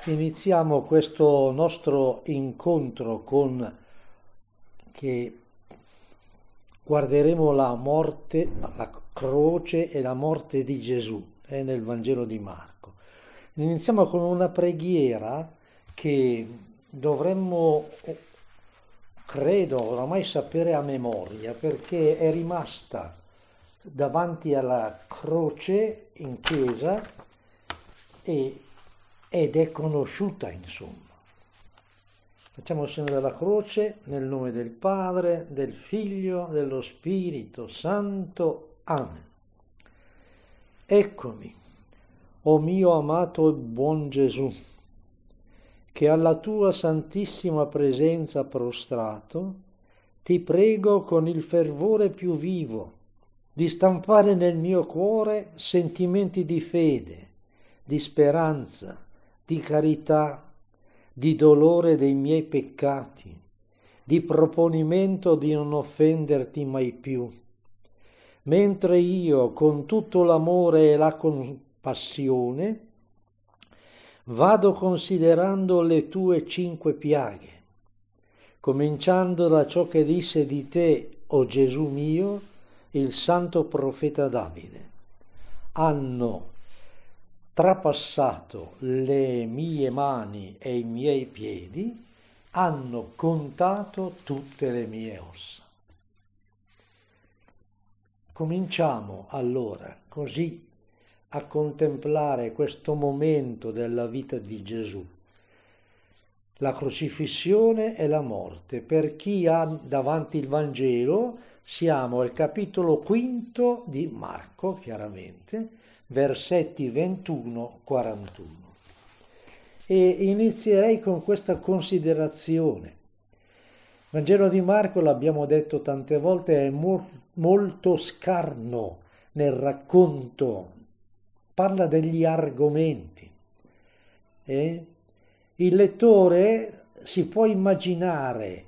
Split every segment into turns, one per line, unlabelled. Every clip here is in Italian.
Iniziamo questo nostro incontro che guarderemo la morte, la croce e la morte di Gesù, nel Vangelo di Marco. Iniziamo con una preghiera che dovremmo, credo, oramai sapere a memoria, perché è rimasta davanti alla croce in chiesa ed è conosciuta, insomma. Facciamo il segno della croce nel nome del Padre, del Figlio, dello Spirito Santo. Amen. Eccomi, o mio amato e buon Gesù, che alla tua santissima presenza prostrato, ti prego con il fervore più vivo di stampare nel mio cuore sentimenti di fede, di speranza, di carità, di dolore dei miei peccati, di proponimento di non offenderti mai più, mentre io, con tutto l'amore e la compassione, vado considerando le tue 5 piaghe, cominciando da ciò che disse di te, o Gesù mio, il santo profeta Davide. Hanno trapassato le mie mani e i miei piedi, hanno contato tutte le mie ossa. Cominciamo allora così a contemplare questo momento della vita di Gesù, la crocifissione e la morte. Per chi ha davanti il Vangelo, siamo al capitolo 5 di Marco, chiaramente, versetti 21-41. E inizierei con questa considerazione. Il Vangelo di Marco, l'abbiamo detto tante volte, è molto scarno nel racconto, parla degli argomenti. Il lettore si può immaginare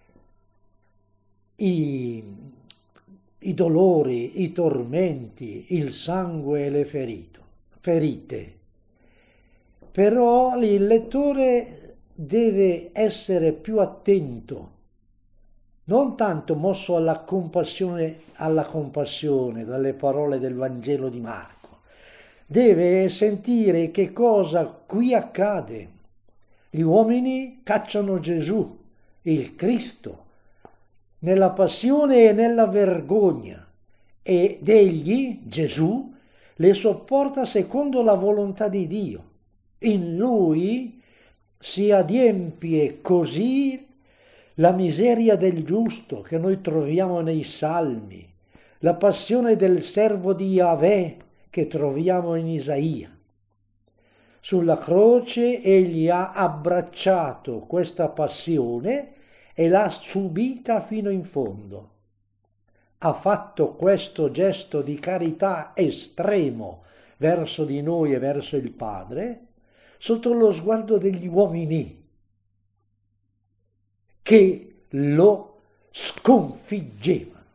i dolori, i tormenti, il sangue e le ferite. Però il lettore deve essere più attento, non tanto mosso alla compassione dalle parole del Vangelo di Marco. Deve sentire che cosa qui accade. Gli uomini cacciano Gesù, il Cristo, nella passione e nella vergogna, ed egli, Gesù, le sopporta secondo la volontà di Dio. In lui si adempie così la miseria del giusto che noi troviamo nei Salmi, la passione del servo di Yahweh che troviamo in Isaia. Sulla croce egli ha abbracciato questa passione e l'ha subita fino in fondo. Ha fatto questo gesto di carità estremo verso di noi e verso il Padre, sotto lo sguardo degli uomini che lo sconfiggevano.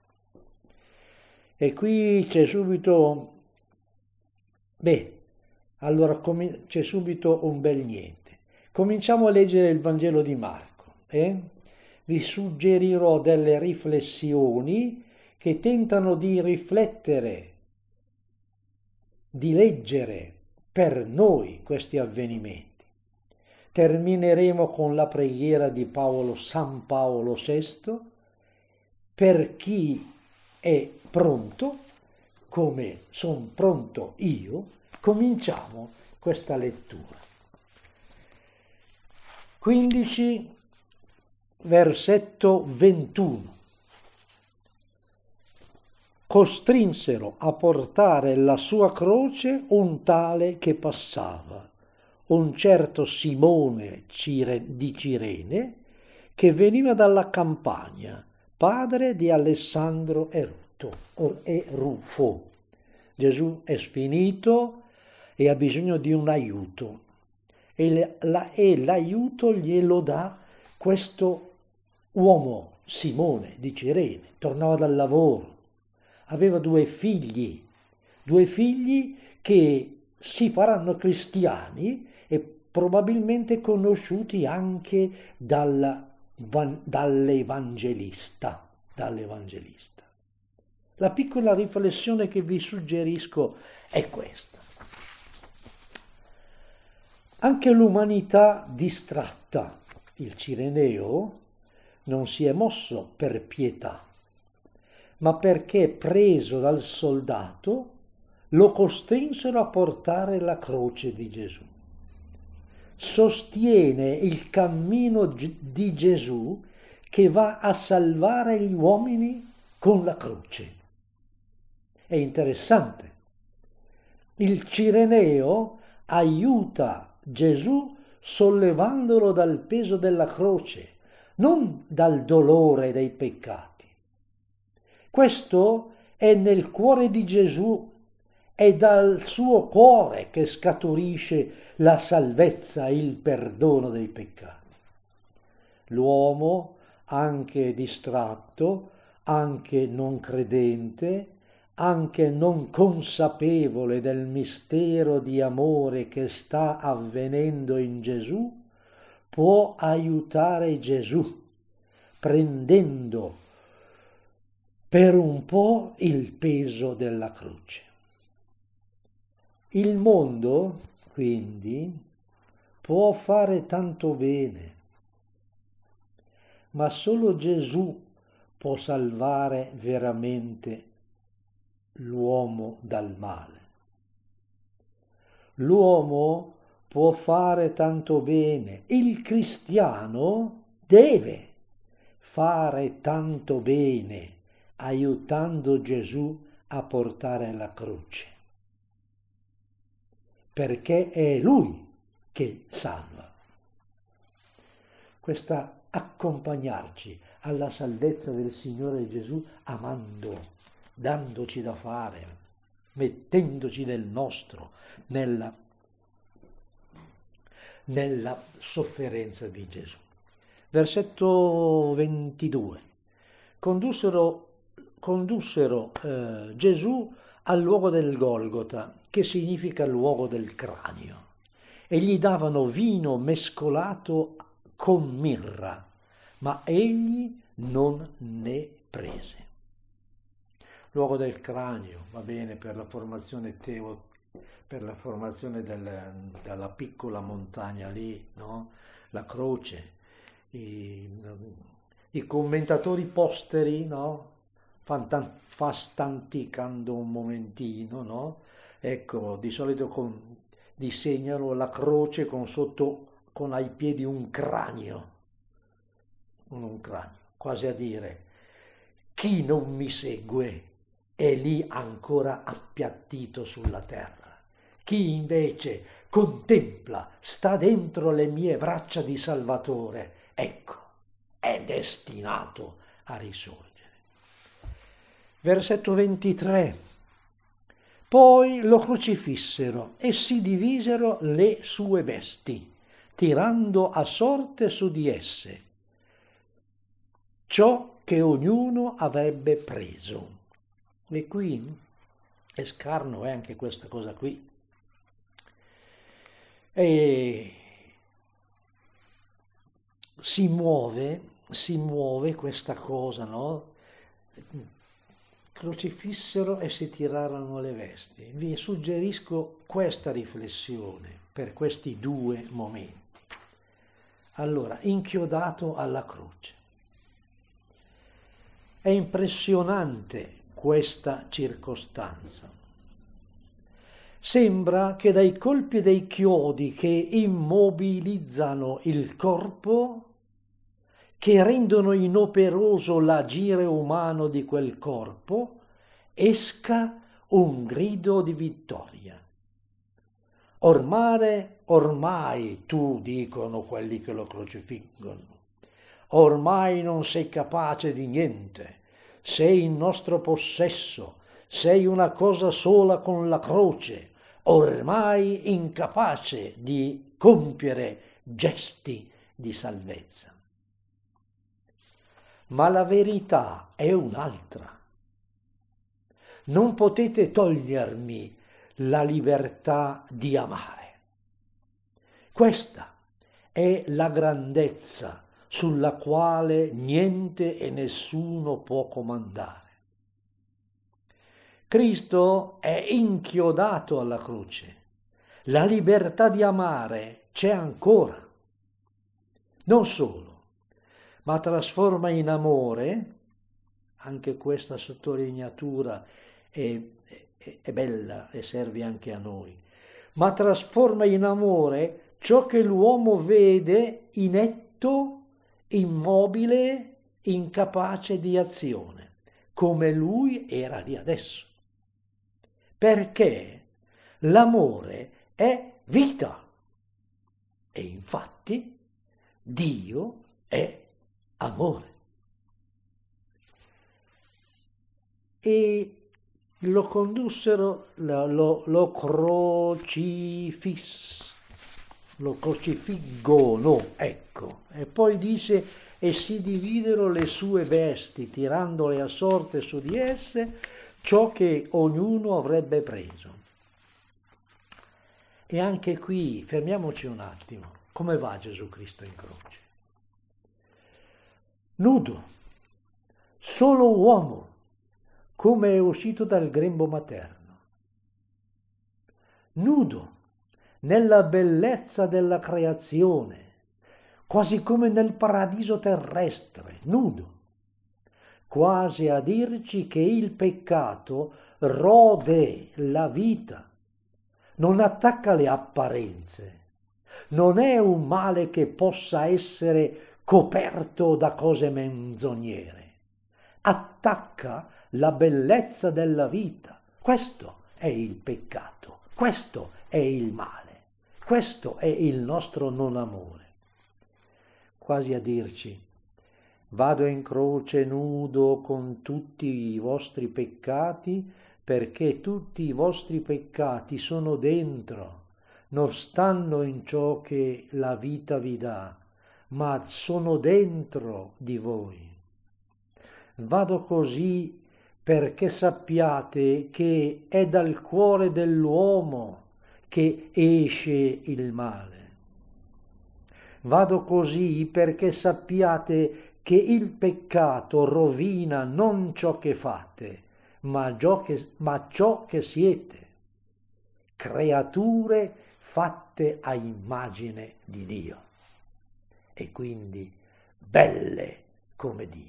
E qui c'è subito, c'è subito un bel niente. Cominciamo a leggere il Vangelo di Marco. Vi suggerirò delle riflessioni che tentano di riflettere, di leggere per noi questi avvenimenti. Termineremo con la preghiera di San Paolo VI per chi è pronto, come sono pronto io. Cominciamo questa lettura. 15 versetto 21. Costrinsero a portare la sua croce un tale che passava, un certo Simone di Cirene, che veniva dalla Campania, padre di Alessandro e Rufo. Gesù è sfinito e ha bisogno di un aiuto, e l'aiuto glielo dà questo uomo, Simone di Cirene. Tornava dal lavoro, aveva 2 figli che si faranno cristiani e probabilmente conosciuti anche dall'Evangelista. La piccola riflessione che vi suggerisco è questa. Anche l'umanità distratta, il Cireneo, non si è mosso per pietà, ma perché, preso dal soldato, lo costrinsero a portare la croce di Gesù. Sostiene il cammino di Gesù che va a salvare gli uomini con la croce. È interessante. Il Cireneo aiuta Gesù sollevandolo dal peso della croce, non dal dolore dei peccati. Questo è nel cuore di Gesù, è dal suo cuore che scaturisce la salvezza e il perdono dei peccati. L'uomo, anche distratto, anche non credente, anche non consapevole del mistero di amore che sta avvenendo in Gesù, può aiutare Gesù, prendendo per un po' il peso della croce. Il mondo, quindi, può fare tanto bene, ma solo Gesù può salvare veramente l'uomo dal male. L'uomo può fare tanto bene, il cristiano deve fare tanto bene, aiutando Gesù a portare la croce, perché è Lui che salva. Questa accompagnarci alla salvezza del Signore Gesù amando, dandoci da fare, mettendoci del nostro nella sofferenza di Gesù. Versetto 22. Condussero Gesù al luogo del Golgota, che significa luogo del cranio, e gli davano vino mescolato con mirra, ma egli non ne prese. Luogo del cranio, va bene per la formazione per la formazione della piccola montagna lì, no? La croce. I commentatori posteri, no? Fastanticando un momentino, no? Ecco, di solito disegnano la croce con ai piedi un cranio, quasi a dire, chi non mi segue è lì ancora appiattito sulla terra. Chi invece contempla, sta dentro le mie braccia di Salvatore, ecco, è destinato a risorgere. Versetto 23. Poi lo crocifissero e si divisero le sue vesti, tirando a sorte su di esse ciò che ognuno avrebbe preso. E qui è scarno anche questa cosa qui. E si muove questa cosa, no? Crocifissero e si tirarono le vesti. Vi suggerisco questa riflessione per questi due momenti. Allora, inchiodato alla croce. È impressionante questa circostanza. Sembra che dai colpi dei chiodi che immobilizzano il corpo, che rendono inoperoso l'agire umano di quel corpo, esca un grido di vittoria. Ormai tu, dicono quelli che lo crocifiggono, ormai non sei capace di niente, sei in nostro possesso, sei una cosa sola con la croce, ormai incapace di compiere gesti di salvezza. Ma la verità è un'altra. Non potete togliermi la libertà di amare. Questa è la grandezza sulla quale niente e nessuno può comandare. Cristo è inchiodato alla croce. La libertà di amare c'è ancora. Non solo, ma trasforma in amore, anche questa sottolineatura è bella e serve anche a noi, ma trasforma in amore ciò che l'uomo vede inetto, immobile, incapace di azione, come lui era lì adesso. Perché l'amore è vita e infatti Dio è amore. E lo condussero, lo crocifiggono, ecco. E poi dice, e si dividero le sue vesti, tirandole a sorte su di esse ciò che ognuno avrebbe preso. E anche qui, fermiamoci un attimo, come va Gesù Cristo in croce? Nudo, solo uomo, come è uscito dal grembo materno. Nudo, nella bellezza della creazione, quasi come nel paradiso terrestre, nudo, quasi a dirci che il peccato rode la vita, non attacca le apparenze, non è un male che possa essere coperto da cose menzognere, attacca la bellezza della vita. Questo è il peccato, questo è il male, questo è il nostro non amore. Quasi a dirci, vado in croce nudo con tutti i vostri peccati, perché tutti i vostri peccati sono dentro, non stanno in ciò che la vita vi dà, ma sono dentro di voi. Vado così perché sappiate che è dal cuore dell'uomo che esce il male. Vado così perché sappiate che il peccato rovina non ciò che fate, ma ciò che siete, creature fatte a immagine di Dio e quindi belle come Dio.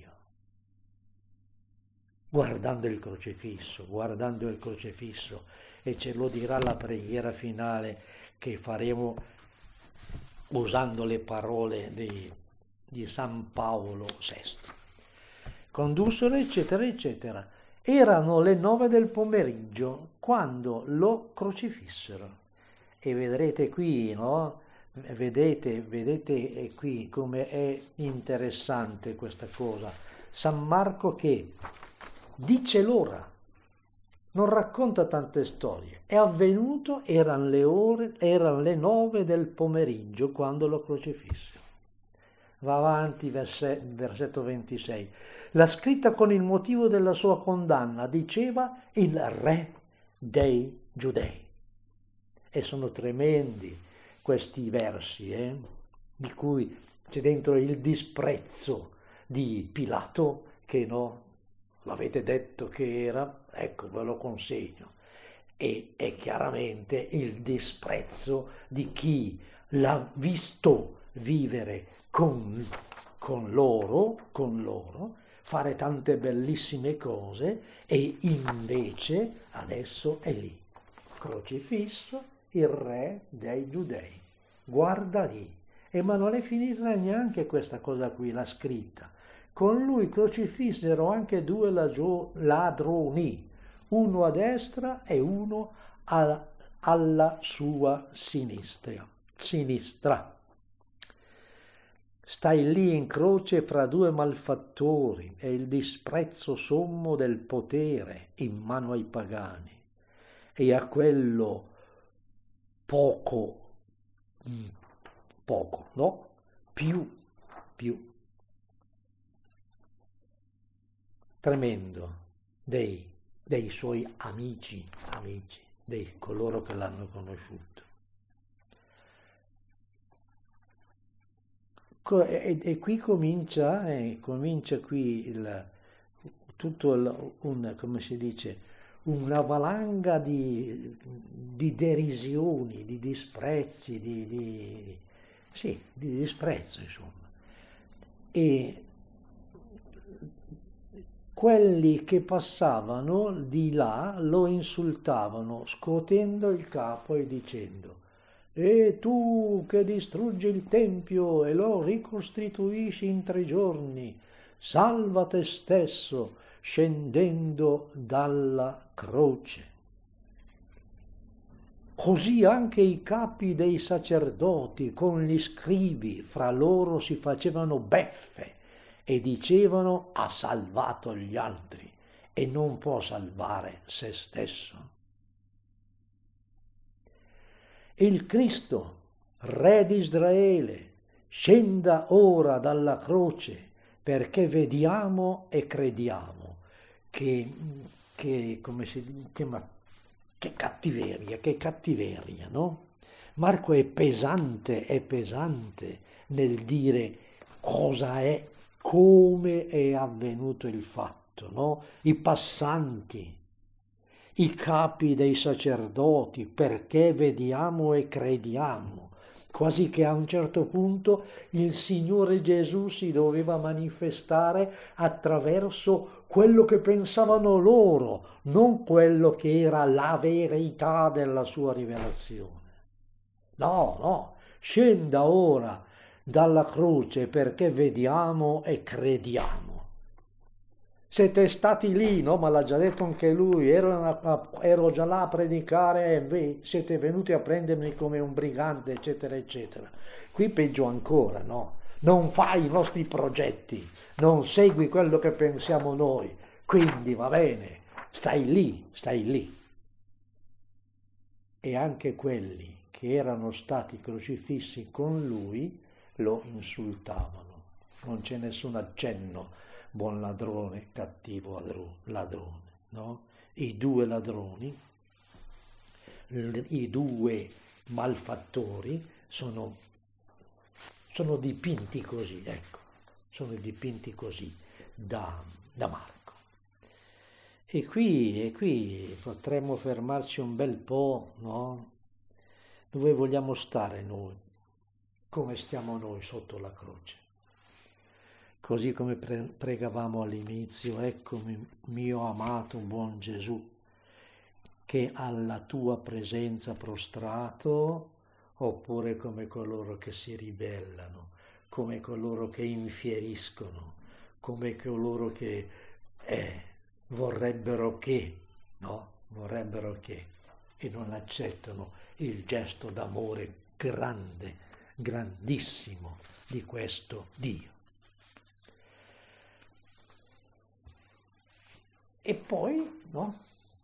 Guardando il crocifisso, e ce lo dirà la preghiera finale che faremo usando le parole di San Paolo VI. Condussero, eccetera, eccetera. Erano le 9 del pomeriggio quando lo crocifissero. E vedrete qui, no? Vedete qui come è interessante questa cosa. San Marco che dice l'ora, non racconta tante storie. È avvenuto, erano le 9 del pomeriggio quando lo crocifissero. Va avanti, versetto 26. La scritta con il motivo della sua condanna diceva il re dei Giudei. E sono tremendi questi versi, di cui c'è dentro il disprezzo di Pilato, che no, l'avete detto che era, ecco, ve lo consegno. E è chiaramente il disprezzo di chi l'ha visto vivere con loro, fare tante bellissime cose, e invece adesso è lì, crocifisso, il re dei Giudei. Guarda lì. Ma non è finita neanche questa cosa qui, la scritta. Con lui crocifissero anche 2 ladroni, uno a destra e uno alla sua sinistra. Stai lì in croce fra 2 malfattori, è il disprezzo sommo del potere in mano ai pagani e a quello poco, no? Più tremendo dei suoi amici, di coloro che l'hanno conosciuto. E qui comincia qui come si dice, una valanga di derisioni, di disprezzi, di disprezzo, insomma. E quelli che passavano di là lo insultavano, scuotendo il capo e dicendo: «E tu che distruggi il Tempio e lo ricostituisci in 3 giorni, salva te stesso scendendo dalla croce». Così anche i capi dei sacerdoti con gli scribi fra loro si facevano beffe e dicevano: «Ha salvato gli altri e non può salvare se stesso». Il Cristo, Re di Israele, scenda ora dalla croce, perché vediamo e crediamo che cattiveria, no? Marco è pesante nel dire cosa è, come è avvenuto il fatto, no? I passanti, i capi dei sacerdoti, perché vediamo e crediamo, quasi che a un certo punto il Signore Gesù si doveva manifestare attraverso quello che pensavano loro, non quello che era la verità della sua rivelazione. No, scenda ora dalla croce perché vediamo e crediamo. Siete stati lì, no? Ma l'ha già detto anche lui, ero già là a predicare e siete venuti a prendermi come un brigante, eccetera, eccetera. Qui peggio ancora, no? Non fai i nostri progetti, non segui quello che pensiamo noi, quindi va bene, stai lì. E anche quelli che erano stati crocifissi con lui lo insultavano, non c'è nessun accenno buon ladrone, cattivo ladrone, no? I 2 ladroni, i 2 malfattori sono dipinti così, ecco, sono dipinti così da Marco. E qui potremmo fermarci un bel po', no? Dove vogliamo stare noi? Come stiamo noi sotto la croce? Così come pregavamo all'inizio: eccomi mio amato buon Gesù, che alla tua presenza prostrato, oppure come coloro che si ribellano, come coloro che infieriscono, come coloro che vorrebbero che e non accettano il gesto d'amore grande, grandissimo di questo Dio. E poi, no?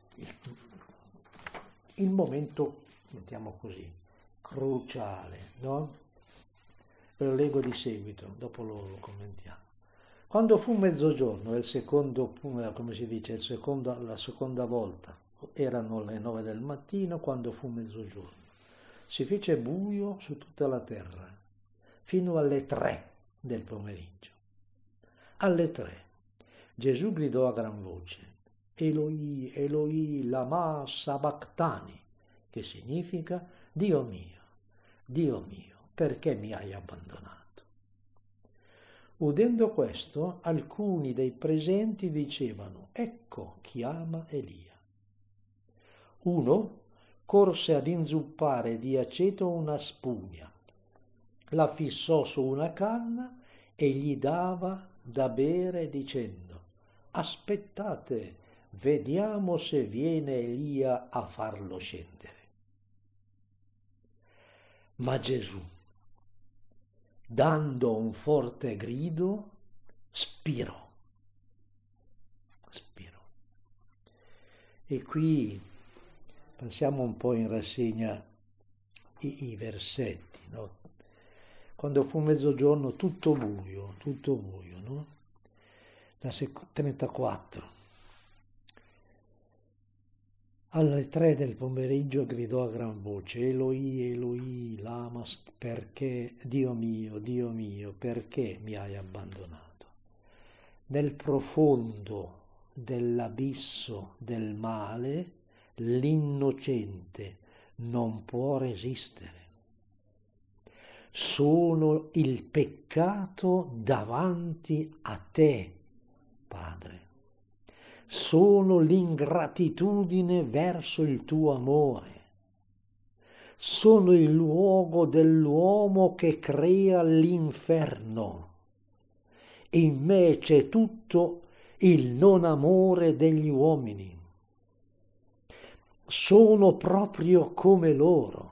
Il momento, mettiamo così, cruciale, no? Ve lo leggo di seguito, dopo lo commentiamo. Quando fu mezzogiorno, il secondo, come si dice, la seconda volta, erano le 9 del mattino, quando fu mezzogiorno. Si fece buio su tutta la terra, fino alle 3 del pomeriggio. Alle 3 Gesù gridò a gran voce: Eloi, Eloi, lama sabachthani, che significa: Dio mio, perché mi hai abbandonato? Udendo questo, alcuni dei presenti dicevano: ecco, chiama Elia. Uno corse ad inzuppare di aceto una spugna, la fissò su una canna e gli dava da bere dicendo: aspettate, vediamo se viene Elia a farlo scendere. Ma Gesù, dando un forte grido, spirò. E qui passiamo un po' in rassegna i versetti, no? Quando fu mezzogiorno tutto buio, no? Da 34. Alle 3 del pomeriggio gridò a gran voce, Eloi, Eloi, lama, perché, Dio mio, perché mi hai abbandonato? Nel profondo dell'abisso del male, l'innocente non può resistere. Sono il peccato davanti a te, Padre. Sono l'ingratitudine verso il tuo amore. Sono il luogo dell'uomo che crea l'inferno. In me c'è tutto il non amore degli uomini. Sono proprio come loro.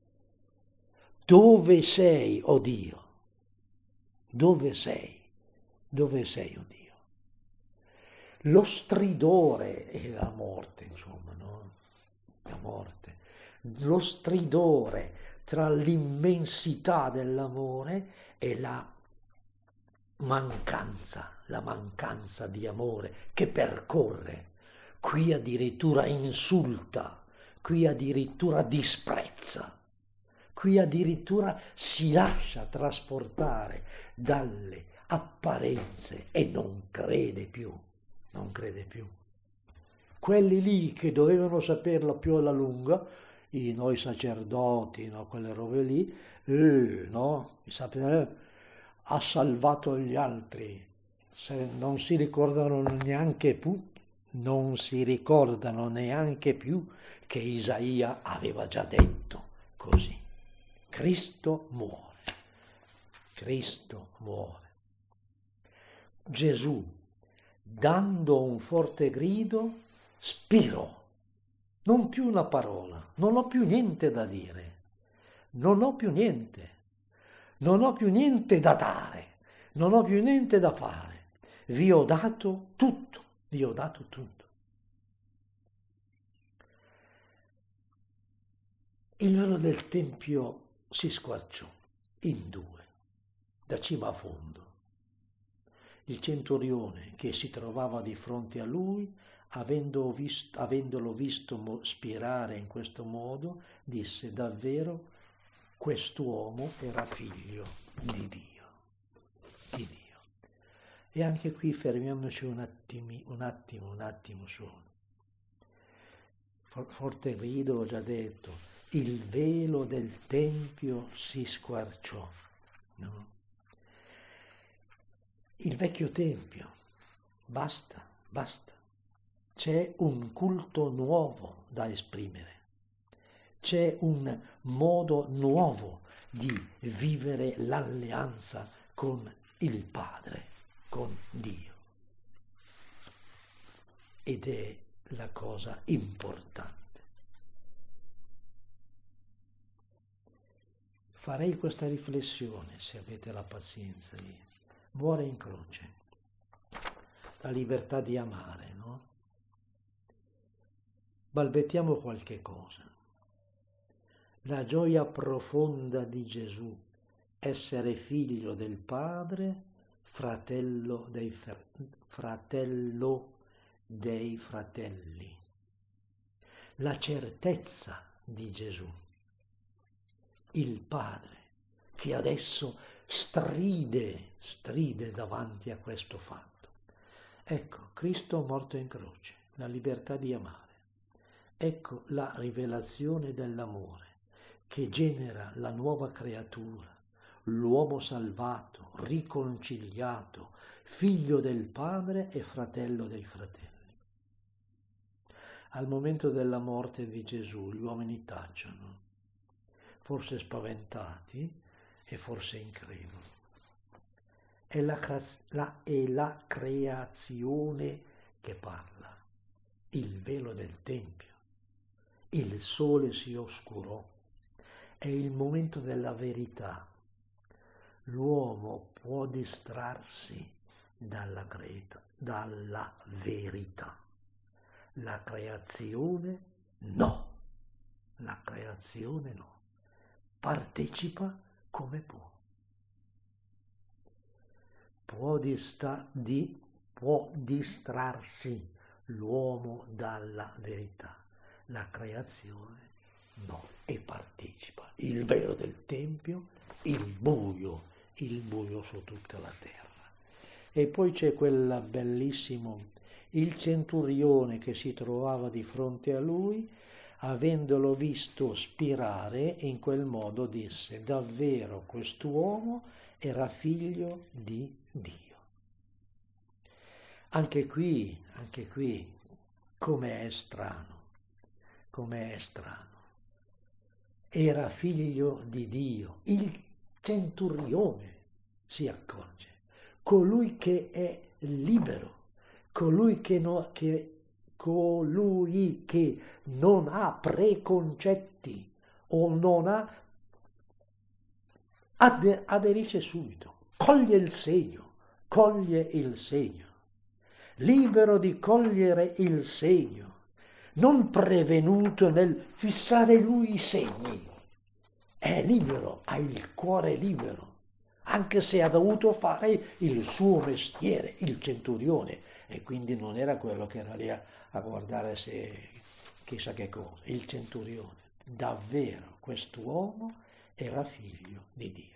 Dove sei, o Dio? Dove sei? Dove sei, o Dio? Lo stridore è la morte, insomma, no? La morte. Lo stridore tra l'immensità dell'amore e la mancanza di amore che percorre. Qui addirittura insulta, qui addirittura disprezza. Qui addirittura si lascia trasportare dalle apparenze e non crede più. Quelli lì che dovevano saperla più alla lunga, noi sacerdoti, no, quelle robe lì, no, ha salvato gli altri, non si ricordano neanche più che Isaia aveva già detto così. Cristo muore. Gesù, dando un forte grido, spirò. Non più una parola, non ho più niente da dire, non ho più niente da dare, non ho più niente da fare. Vi ho dato tutto. Il velo del Tempio si squarciò in due, da cima a fondo. Il centurione che si trovava di fronte a lui, avendolo visto spirare in questo modo, disse: davvero quest'uomo era figlio di Dio. E anche qui fermiamoci un attimo solo. Forte grido, ho già detto, il velo del Tempio si squarciò, no? Il vecchio Tempio, basta. C'è un culto nuovo da esprimere, c'è un modo nuovo di vivere l'alleanza con il Padre, con Dio. Ed è la cosa importante. Farei questa riflessione, se avete la pazienza di muore in croce, la libertà di amare, no? Balbettiamo qualche cosa. La gioia profonda di Gesù, essere figlio del Padre, fratello dei fratelli. La certezza di Gesù, il Padre, che adesso stride davanti a questo fatto. Ecco, Cristo morto in croce, la libertà di amare. Ecco la rivelazione dell'amore che genera la nuova creatura, l'uomo salvato, riconciliato, figlio del Padre e fratello dei fratelli. Al momento della morte di Gesù gli uomini tacciono, forse spaventati e forse increduli. È la creazione che parla, il velo del Tempio. Il sole si oscurò, è il momento della verità. L'uomo può distrarsi dalla verità. La creazione no. Partecipa come può. Può distrarsi l'uomo dalla verità. La creazione no, e partecipa. Il velo del Tempio, il buio su tutta la terra. E poi c'è quella bellissimo, il centurione che si trovava di fronte a lui, avendolo visto spirare, in quel modo disse: davvero quest'uomo era figlio di Dio. Anche qui, com'è strano. Era figlio di Dio. Il centurione si accorge. Colui che è libero, colui che non ha preconcetti o non ha, aderisce subito, coglie il segno, libero di cogliere il segno, non prevenuto nel fissare lui i segni, è libero, ha il cuore libero, anche se ha dovuto fare il suo mestiere, il centurione, e quindi non era quello che era lì a guardare se chissà che cosa, il centurione. Davvero quest'uomo era figlio di Dio.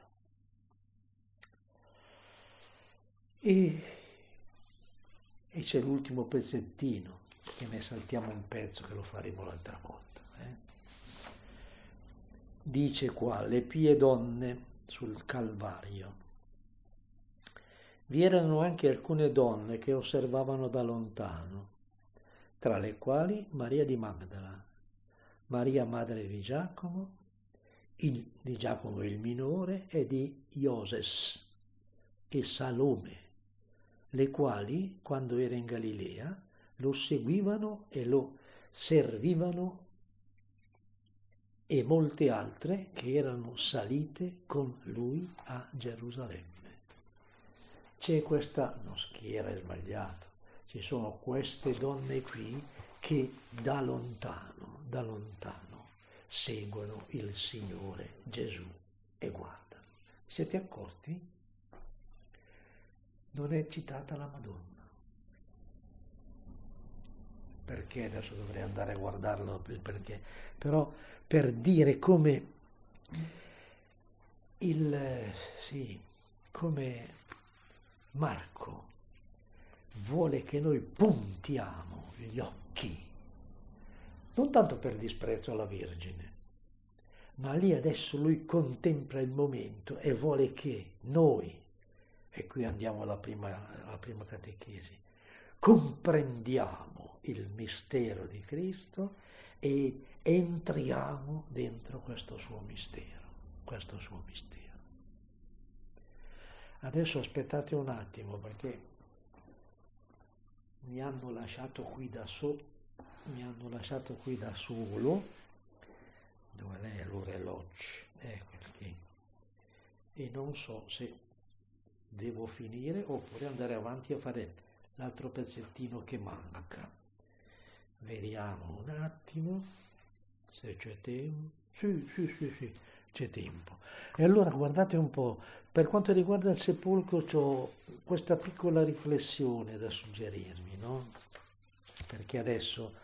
E c'è l'ultimo pezzettino, che ne saltiamo un pezzo, che lo faremo l'altra volta. Dice qua: le pie donne sul Calvario. Vi erano anche alcune donne che osservavano da lontano, tra le quali Maria di Magdala, Maria madre di Giacomo il minore, e di Ioses e Salome, le quali, quando era in Galilea, lo seguivano e lo servivano, e molte altre che erano salite con lui a Gerusalemme. C'è questa, non schiera, è sbagliato, ci sono queste donne qui che da lontano seguono il Signore Gesù e guardano. Siete accorti? Non è citata la Madonna. Perché adesso dovrei andare a guardarlo, perché, però per dire come come Marco vuole che noi puntiamo gli occhi, non tanto per disprezzo alla Vergine, ma lì adesso lui contempla il momento e vuole che noi, e qui andiamo alla prima catechesi, comprendiamo il mistero di Cristo e entriamo dentro questo suo mistero. Adesso aspettate un attimo, perché mi hanno lasciato qui da solo. Dove è l'orologio? Ecco qui. E non so se devo finire oppure andare avanti a fare l'altro pezzettino che manca. Vediamo un attimo se c'è tempo. Sì, c'è tempo. E allora guardate un po', per quanto riguarda il sepolcro ho questa piccola riflessione da suggerirvi, no? Perché adesso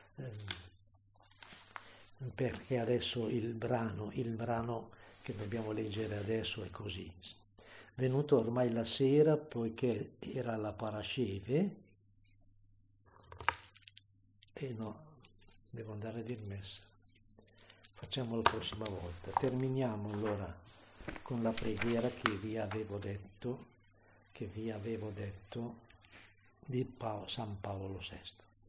il brano che dobbiamo leggere adesso è così. Venuto ormai la sera, poiché era la parasceve, e no, devo andare a dir messa. Facciamo la prossima volta. Terminiamo allora con la preghiera che vi avevo detto di San Paolo VI.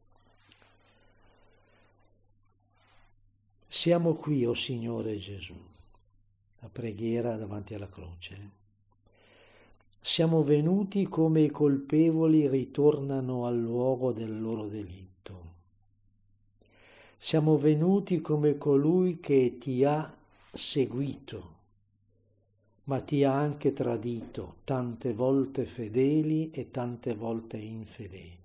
Siamo qui, o Signore Gesù, la preghiera davanti alla croce. Siamo venuti come i colpevoli ritornano al luogo del loro delitto. Siamo venuti come colui che ti ha seguito, ma ti ha anche tradito, tante volte fedeli e tante volte infedeli.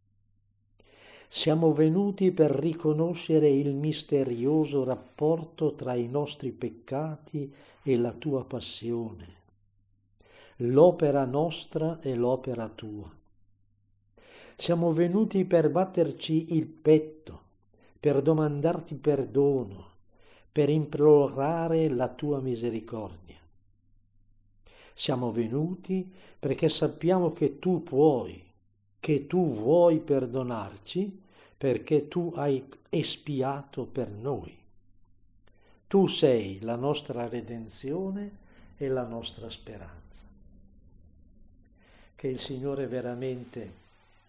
Siamo venuti per riconoscere il misterioso rapporto tra i nostri peccati e la tua passione, l'opera nostra e l'opera tua. Siamo venuti per batterci il petto, per domandarti perdono, per implorare la tua misericordia. Siamo venuti perché sappiamo che tu puoi, che tu vuoi perdonarci, perché tu hai espiato per noi. Tu sei la nostra redenzione e la nostra speranza. Che il Signore veramente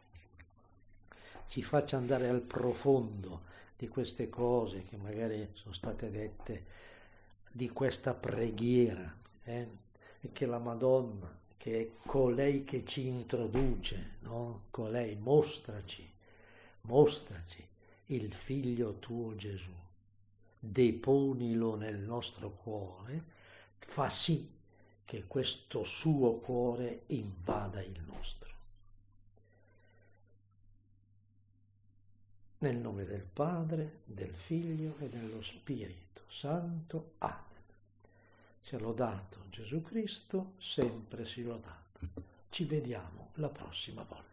ci faccia andare al profondo di queste cose che magari sono state dette, di questa preghiera, e che la Madonna, che è colei che ci introduce, no? Colei, mostraci il Figlio tuo Gesù, deponilo nel nostro cuore, fa sì che questo suo cuore invada il nostro. Nel nome del Padre, del Figlio e dello Spirito Santo. Amen. Sia lodato Gesù Cristo, sempre sia lodato. Ci vediamo la prossima volta.